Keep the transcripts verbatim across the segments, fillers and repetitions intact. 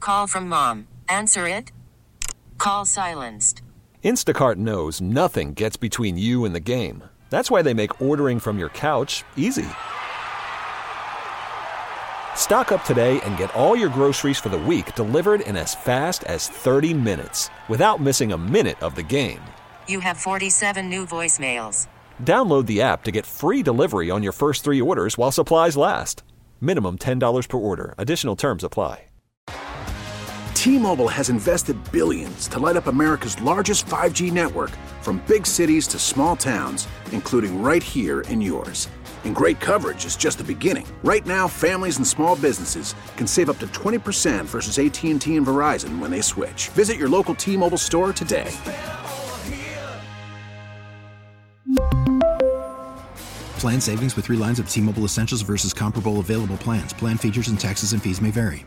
Call from mom. Answer it. Call silenced. Instacart knows nothing gets between you and the game. That's why they make ordering from your couch easy. Stock up today and get all your groceries for the week delivered in as fast as thirty minutes without missing a minute of the game. You have forty-seven new voicemails. Download the app to get free delivery on your first three orders while supplies last. Minimum ten dollars per order. Additional terms apply. T-Mobile has invested billions to light up America's largest five G network, from big cities to small towns, including right here in yours. And great coverage is just the beginning. Right now, families and small businesses can save up to twenty percent versus A T and T and Verizon when they switch. Visit your local T-Mobile store today. Plan savings with three lines of T-Mobile Essentials versus comparable available plans. Plan features and taxes and fees may vary.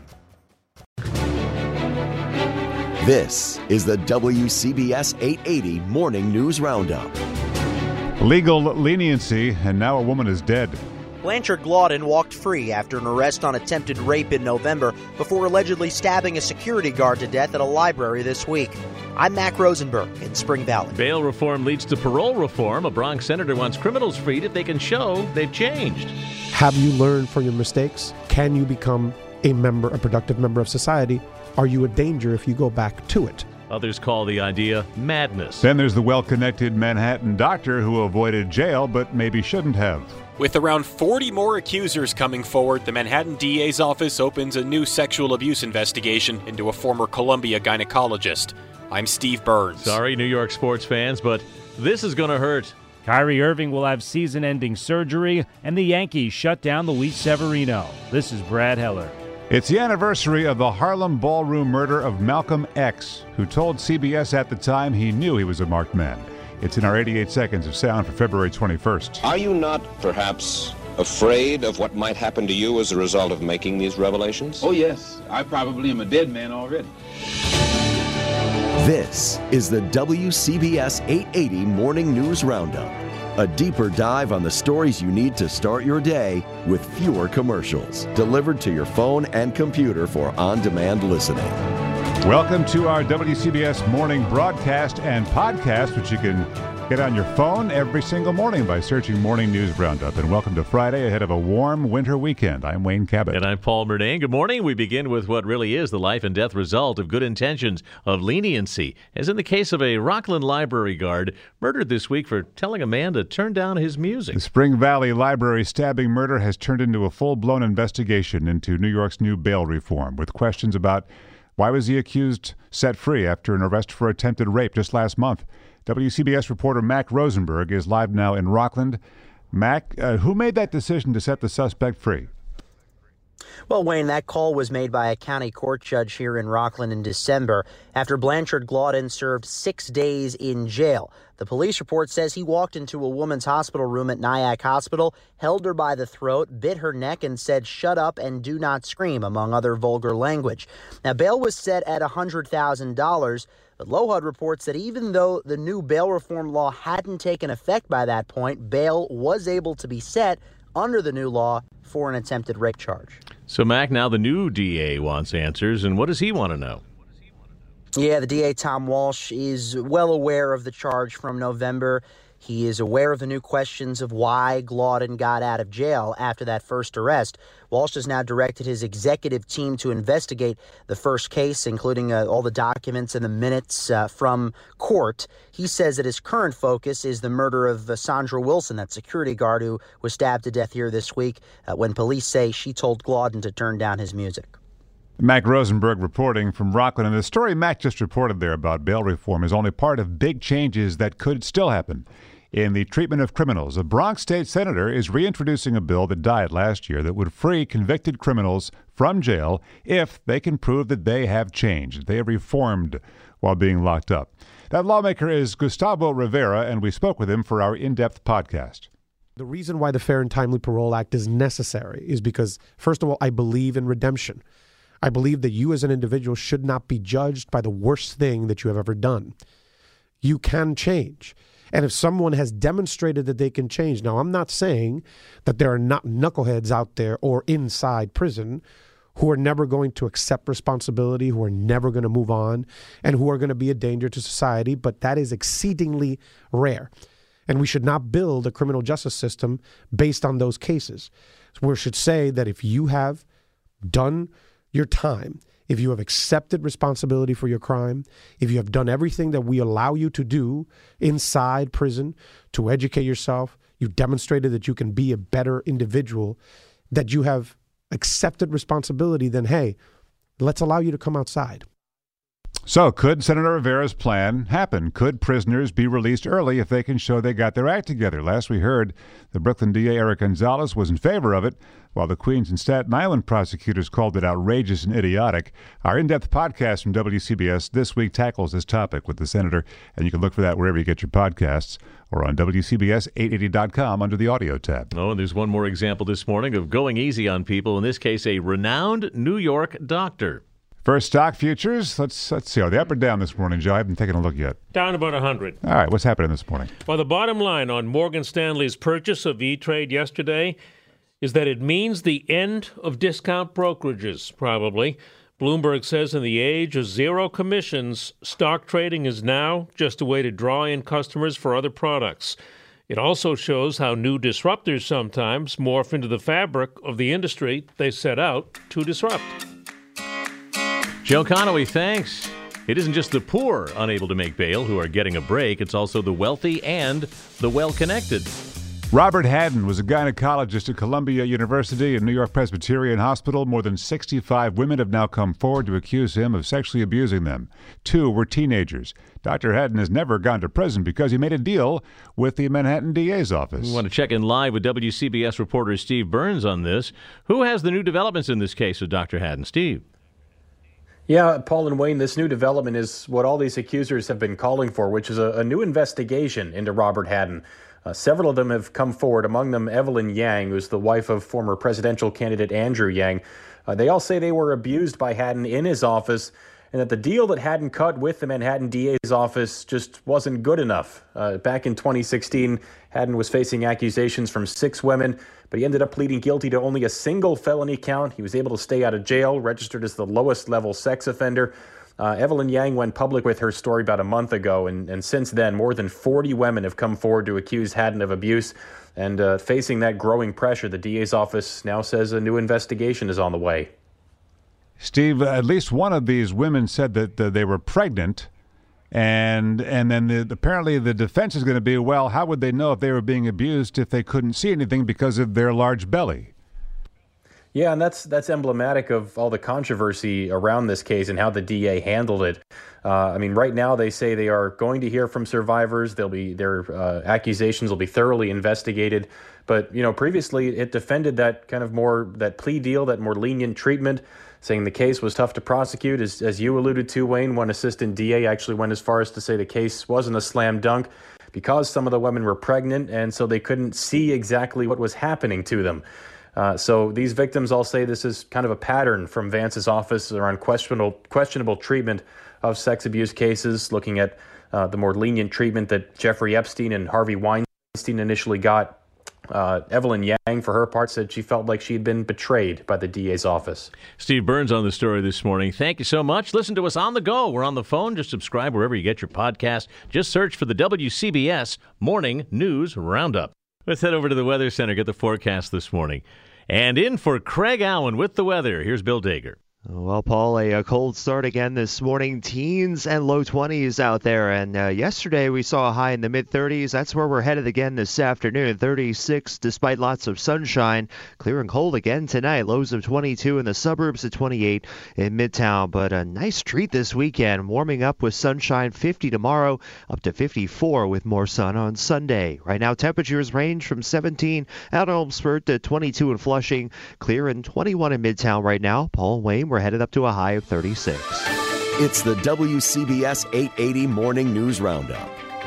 This is the W C B S eight eighty Morning News Roundup. Legal leniency, and now a woman is dead. Blanchard Glauden walked free after an arrest on attempted rape in November before allegedly stabbing a security guard to death at a library this week. I'm Mac Rosenberg in Spring Valley. Bail reform leads to parole reform. A Bronx senator wants criminals freed if they can show they've changed. Have you learned from your mistakes? Can you become a member, a productive member of society? Are you a danger if you go back to it? Others call the idea madness. Then there's the well-connected Manhattan doctor who avoided jail but maybe shouldn't have. With around forty more accusers coming forward, the Manhattan D A's office opens a new sexual abuse investigation into a former Columbia gynecologist. I'm Steve Burns. Sorry, New York sports fans, but this is going to hurt. Kyrie Irving will have season-ending surgery, and the Yankees shut down Luis Severino. This is Brad Heller. It's the anniversary of the Harlem Ballroom murder of Malcolm X, who told C B S at the time he knew he was a marked man. It's in our eighty-eight seconds of sound for February twenty-first. Are you not, perhaps, afraid of what might happen to you as a result of making these revelations? Oh, yes. I probably am a dead man already. This is the W C B S eight eighty Morning News Roundup. A deeper dive on the stories you need to start your day with fewer commercials. Delivered to your phone and computer for on-demand listening. Welcome to our W C B S morning broadcast and podcast, which you can get on your phone every single morning by searching Morning News Roundup. And welcome to Friday ahead of a warm winter weekend. I'm Wayne Cabot. And I'm Paul Murnane. Good morning. We begin with what really is the life and death result of good intentions, of leniency, as in the case of a Rockland library guard murdered this week for telling a man to turn down his music. The Spring Valley Library stabbing murder has turned into a full-blown investigation into New York's new bail reform, with questions about why was the accused set free after an arrest for attempted rape just last month. W C B S reporter Mac Rosenberg is live now in Rockland. Mac, uh, who made that decision to set the suspect free? Well, Wayne, that call was made by a county court judge here in Rockland in December after Blanchard Glauden served six days in jail. The police report says he walked into a woman's hospital room at Nyack Hospital, held her by the throat, bit her neck, and said, "Shut up and do not scream," among other vulgar language. Now, bail was set at one hundred thousand dollars. But Lohud reports that even though the new bail reform law hadn't taken effect by that point, bail was able to be set under the new law for an attempted rape charge. So, Mac, now the new D A wants answers, and what does he want to know? Yeah, the D A, Tom Walsh, is well aware of the charge from November. He is aware of the new questions of why Glauden got out of jail after that first arrest. Walsh has now directed his executive team to investigate the first case, including uh, all the documents and the minutes uh, from court. He says that his current focus is the murder of uh, Sandra Wilson, that security guard who was stabbed to death here this week uh, when police say she told Glauden to turn down his music. Mac Rosenberg reporting from Rockland. And the story Mac just reported there about bail reform is only part of big changes that could still happen in the treatment of criminals. A Bronx state senator is reintroducing a bill that died last year that would free convicted criminals from jail if they can prove that they have changed, they have reformed while being locked up. That lawmaker is Gustavo Rivera, and we spoke with him for our in-depth podcast. The reason why the Fair and Timely Parole Act is necessary is because, first of all, I believe in redemption. I believe that you as an individual should not be judged by the worst thing that you have ever done. You can change. And if someone has demonstrated that they can change, now I'm not saying that there are not knuckleheads out there or inside prison who are never going to accept responsibility, who are never going to move on, and who are going to be a danger to society, but that is exceedingly rare. And we should not build a criminal justice system based on those cases. We should say that if you have done your time, if you have accepted responsibility for your crime, if you have done everything that we allow you to do inside prison to educate yourself, you've demonstrated that you can be a better individual, that you have accepted responsibility, then hey, let's allow you to come outside. So, could Senator Rivera's plan happen? Could prisoners be released early if they can show they got their act together? Last we heard, the Brooklyn D A Eric Gonzalez was in favor of it, while the Queens and Staten Island prosecutors called it outrageous and idiotic. Our in-depth podcast from W C B S this week tackles this topic with the senator, and you can look for that wherever you get your podcasts or on W C B S eight eighty dot com under the audio tab. Oh, and there's one more example this morning of going easy on people, in this case, a renowned New York doctor. First, stock futures. Let's let's see. Are they up or down this morning, Joe? I haven't taken a look yet. Down about one hundred. All right. What's happening this morning? Well, the bottom line on Morgan Stanley's purchase of E-Trade yesterday is that it means the end of discount brokerages, probably. Bloomberg says in the age of zero commissions, stock trading is now just a way to draw in customers for other products. It also shows how new disruptors sometimes morph into the fabric of the industry they set out to disrupt. Joe Conaway, thanks. It isn't just the poor unable to make bail who are getting a break. It's also the wealthy and the well-connected. Robert Haddon was a gynecologist at Columbia University and New York Presbyterian Hospital. More than sixty-five women have now come forward to accuse him of sexually abusing them. Two were teenagers. Doctor Haddon has never gone to prison because he made a deal with the Manhattan D A's office. We want to check in live with W C B S reporter Steve Burns on this. Who has the new developments in this case of Doctor Haddon? Steve. Yeah, Paul and Wayne, this new development is what all these accusers have been calling for, which is a, a new investigation into Robert Haddon. Uh, several of them have come forward, among them Evelyn Yang, who's the wife of former presidential candidate Andrew Yang. Uh, they all say they were abused by Haddon in his office, and that the deal that Haddon cut with the Manhattan D A's office just wasn't good enough. Uh, back in twenty sixteen, Haddon was facing accusations from six women, but he ended up pleading guilty to only a single felony count. He was able to stay out of jail, registered as the lowest level sex offender. Uh, Evelyn Yang went public with her story about a month ago, and, and since then, more than forty women have come forward to accuse Haddon of abuse. And uh, facing that growing pressure, the D A's office now says a new investigation is on the way. Steve, at least one of these women said that uh, they were pregnant, and and then the, apparently the defense is going to be, well, how would they know if they were being abused if they couldn't see anything because of their large belly? Yeah, and that's that's emblematic of all the controversy around this case and how the D A handled it. Uh, I mean, right now they say they are going to hear from survivors. They'll be their uh, accusations will be thoroughly investigated. But you know, previously it defended that kind of more that plea deal, that more lenient treatment, saying the case was tough to prosecute. As as you alluded to, Wayne, one assistant D A actually went as far as to say the case wasn't a slam dunk because some of the women were pregnant, and so they couldn't see exactly what was happening to them. Uh, so these victims all say this is kind of a pattern from Vance's office around questionable questionable treatment of sex abuse cases, looking at uh, the more lenient treatment that Jeffrey Epstein and Harvey Weinstein initially got. Uh, Evelyn Yang, for her part, said she felt like she'd been betrayed by the D A's office. Steve Burns on the story this morning. Thank you so much. Listen to us on the go. We're on the phone. Just subscribe wherever you get your podcast. Just search for the W C B S Morning News Roundup. Let's head over to the Weather Center, get the forecast this morning. And in for Craig Allen with the weather, here's Bill Dager. Well, Paul, a, a cold start again this morning. Teens and low twenties out there. And uh, yesterday we saw a high in the mid-thirties. That's where we're headed again this afternoon. thirty-six despite lots of sunshine. Clear and cold again tonight. Lows of twenty-two in the suburbs at twenty-eight in Midtown. But a nice treat this weekend. Warming up with sunshine. fifty tomorrow, up to fifty-four with more sun on Sunday. Right now temperatures range from seventeen out in Elmsford to twenty-two in Flushing. Clear and twenty-one in Midtown right now. Paul and Wayne, we're headed up to a high of thirty-six. It's the W C B S eight eighty Morning News Roundup.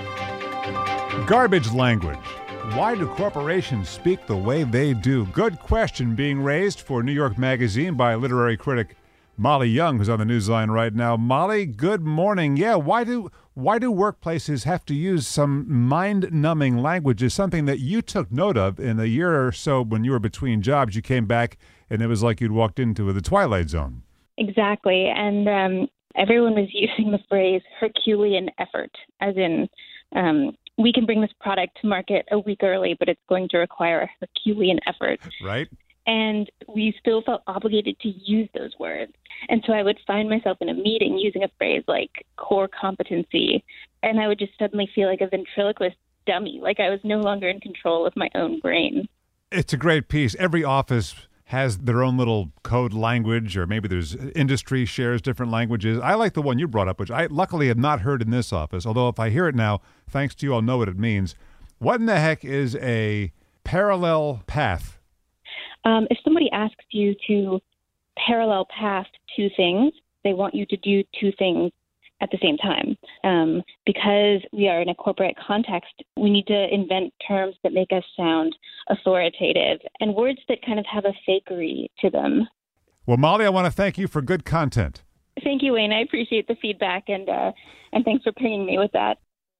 Garbage language. Why do corporations speak the way they do? Good question being raised for New York Magazine by literary critic Molly Young, who's on the Newsline right now. Molly, good morning. Yeah, why do why do workplaces have to use some mind-numbing language? Is something that you took note of in a year or so when you were between jobs. You came back and it was like you'd walked into the Twilight Zone. Exactly. And um, everyone was using the phrase Herculean effort, as in um, we can bring this product to market a week early, but it's going to require a Herculean effort. Right. And we still felt obligated to use those words. And so I would find myself in a meeting using a phrase like core competency, and I would just suddenly feel like a ventriloquist dummy, like I was no longer in control of my own brain. It's a great piece. Every office has their own little code language, or maybe there's industry shares different languages. I like the one you brought up, which I luckily have not heard in this office, although if I hear it now, thanks to you, I'll know what it means. What in the heck is a parallel path? Um, if somebody asks you to parallel path two things, they want you to do two things at the same time. Um, because we are in a corporate context, we need to invent terms that make us sound authoritative and words that kind of have a fakery to them. Well, Molly, I want to thank you for good content. Thank you, Wayne. I appreciate the feedback, and uh, and thanks for pinging me with that.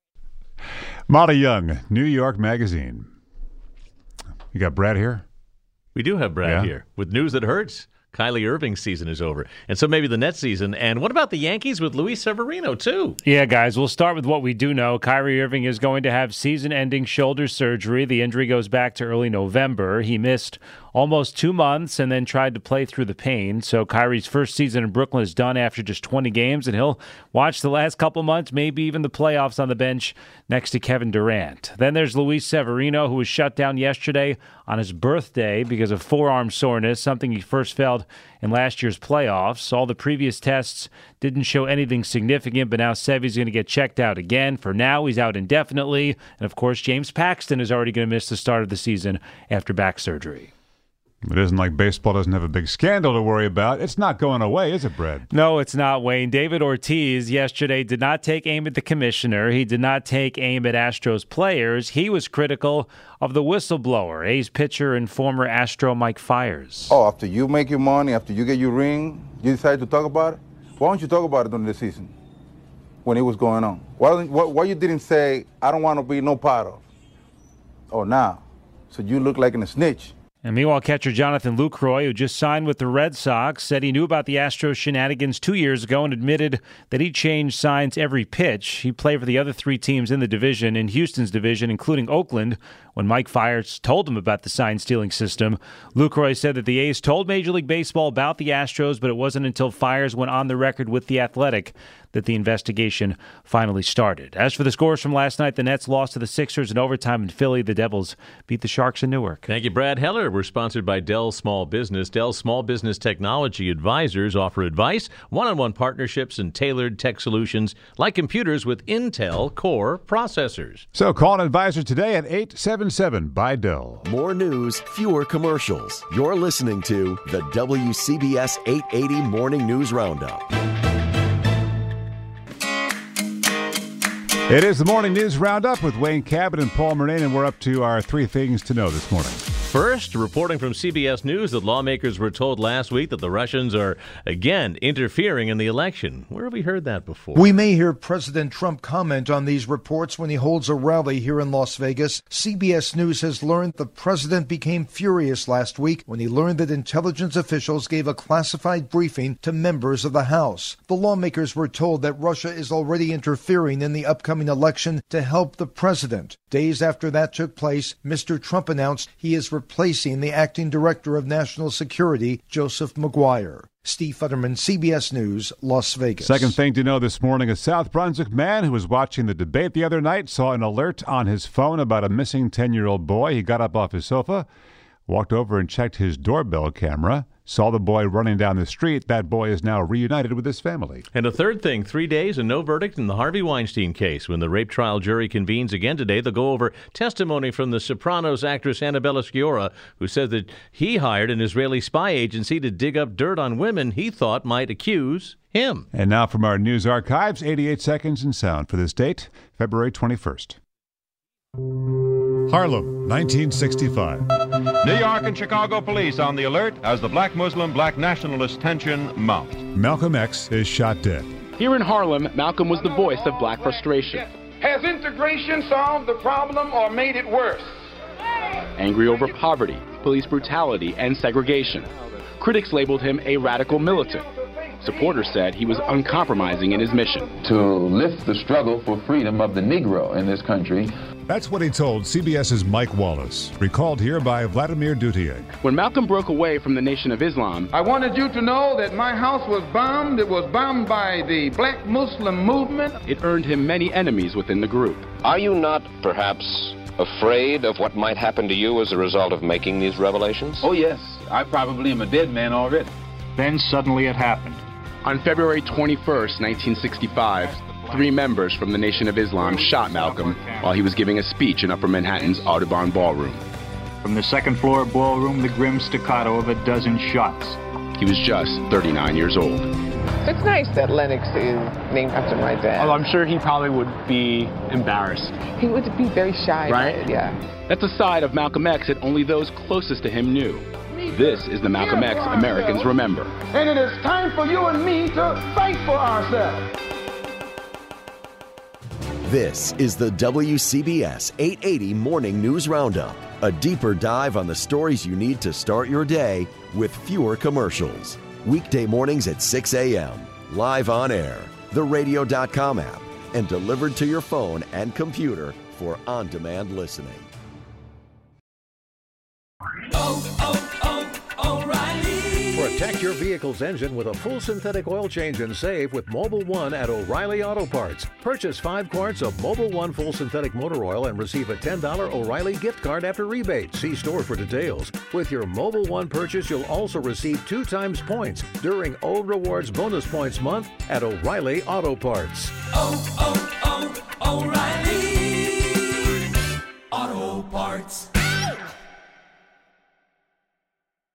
Molly Young, New York Magazine. You got Brad here? We do have Brad Yeah. here with news that hurts. Kylie Irving's season is over, and so maybe the Nets season. And what about the Yankees with Luis Severino, too? Yeah, guys, we'll start with what we do know. Kyrie Irving is going to have season-ending shoulder surgery. The injury goes back to early November. He missed almost two months and then tried to play through the pain. So Kyrie's first season in Brooklyn is done after just twenty games, and he'll watch the last couple months, maybe even the playoffs on the bench next to Kevin Durant. Then there's Luis Severino, who was shut down yesterday on his birthday because of forearm soreness, something he first felt in last year's playoffs. All the previous tests didn't show anything significant, but now Sevy's going to get checked out again. For now, he's out indefinitely. And, of course, James Paxton is already going to miss the start of the season after back surgery. It isn't like baseball doesn't have a big scandal to worry about. It's not going away, is it, Brad? No, it's not, Wayne. David Ortiz yesterday did not take aim at the commissioner. He did not take aim at Astros players. He was critical of the whistleblower, A's pitcher and former Astro Mike Fiers. Oh, after you make your money, after you get your ring, you decide to talk about it? Why don't you talk about it during the season when it was going on? Why, why, why you didn't say, I don't want to be no part of? Oh, now. So you look like a snitch. And meanwhile, catcher Jonathan Lucroy, who just signed with the Red Sox, said he knew about the Astros shenanigans two years ago and admitted that he changed signs every pitch. He played for the other three teams in the division, in Houston's division, including Oakland, when Mike Fiers told him about the sign-stealing system. Lucroy said that the A's told Major League Baseball about the Astros, but it wasn't until Fiers went on the record with The Athletic that the investigation finally started. As for the scores from last night, the Nets lost to the Sixers in overtime in Philly. The Devils beat the Sharks in Newark. Thank you, Brad Heller. We're sponsored by Dell Small Business. Dell Small Business Technology Advisors offer advice, one-on-one partnerships, and tailored tech solutions like computers with Intel Core processors. So call an advisor today at eight seven seven by Dell. More news, fewer commercials. You're listening to the W C B S eight eighty Morning News Roundup. It is the Morning News Roundup with Wayne Cabot and Paul Murnane, and we're up to our three things to know this morning. First, reporting from C B S News that lawmakers were told last week that the Russians are again interfering in the election. Where have we heard that before? We may hear President Trump comment on these reports when he holds a rally here in Las Vegas. C B S News has learned the president became furious last week when he learned that intelligence officials gave a classified briefing to members of the House. The lawmakers were told that Russia is already interfering in the upcoming election to help the president. Days after that took place, Mister Trump announced he is replacing the acting director of national security, Joseph Maguire. Steve Futterman, C B S News, Las Vegas. Second thing to know this morning, a South Brunswick man who was watching the debate the other night saw an alert on his phone about a missing ten-year-old boy. He got up off his sofa, walked over and checked his doorbell camera, saw the boy running down the street. That boy is now reunited with his family. And a third thing, three days and no verdict in the Harvey Weinstein case. When the rape trial jury convenes again today, they'll go over testimony from the Sopranos actress Annabella Sciorra, who said that he hired an Israeli spy agency to dig up dirt on women he thought might accuse him. And now from our news archives, eighty-eight seconds in sound for this date, February twenty-first. Harlem, nineteen sixty-five. New York and Chicago police on the alert as the black Muslim, black nationalist tension mounts. Malcolm X is shot dead. Here in Harlem, Malcolm was the voice of black frustration. Has integration solved the problem or made it worse? Angry over poverty, police brutality, and segregation. Critics labeled him a radical militant. Supporters said he was uncompromising in his mission. To lift the struggle for freedom of the Negro in this country. That's what he told CBS's Mike Wallace, recalled here by Vladimir Duthier. When Malcolm broke away from the Nation of Islam, I wanted you to know that my house was bombed. It was bombed by the Black Muslim movement. It earned him many enemies within the group. Are you not, perhaps, afraid of what might happen to you as a result of making these revelations? Oh, yes. I probably am a dead man already. Then suddenly it happened. On February twenty-first, nineteen sixty-five, three members from the Nation of Islam shot Malcolm while he was giving a speech in Upper Manhattan's Audubon Ballroom. From the second floor ballroom, the grim staccato of a dozen shots. He was just thirty-nine years old. It's nice that Lennox is named after my dad. Although I'm sure he probably would be embarrassed. He would be very shy. Right? It, yeah. That's a side of Malcolm X that only those closest to him knew. This is the Malcolm X Americans remember. And it is time for you and me to fight for ourselves. This is the W C B S eight eighty Morning News Roundup, a deeper dive on the stories you need to start your day with fewer commercials. Weekday mornings at six a.m., live on air, the radio dot com app, and delivered to your phone and computer for on-demand listening. Oh, oh, oh, O'Reilly. Protect your vehicle's engine with a full synthetic oil change and save with Mobil one at O'Reilly Auto Parts. Purchase five quarts of Mobil one full synthetic motor oil and receive a ten dollars O'Reilly gift card after rebate. See store for details. With your Mobil one purchase, you'll also receive two times points during O Rewards Bonus Points Month at O'Reilly Auto Parts. Oh, oh, oh, O'Reilly.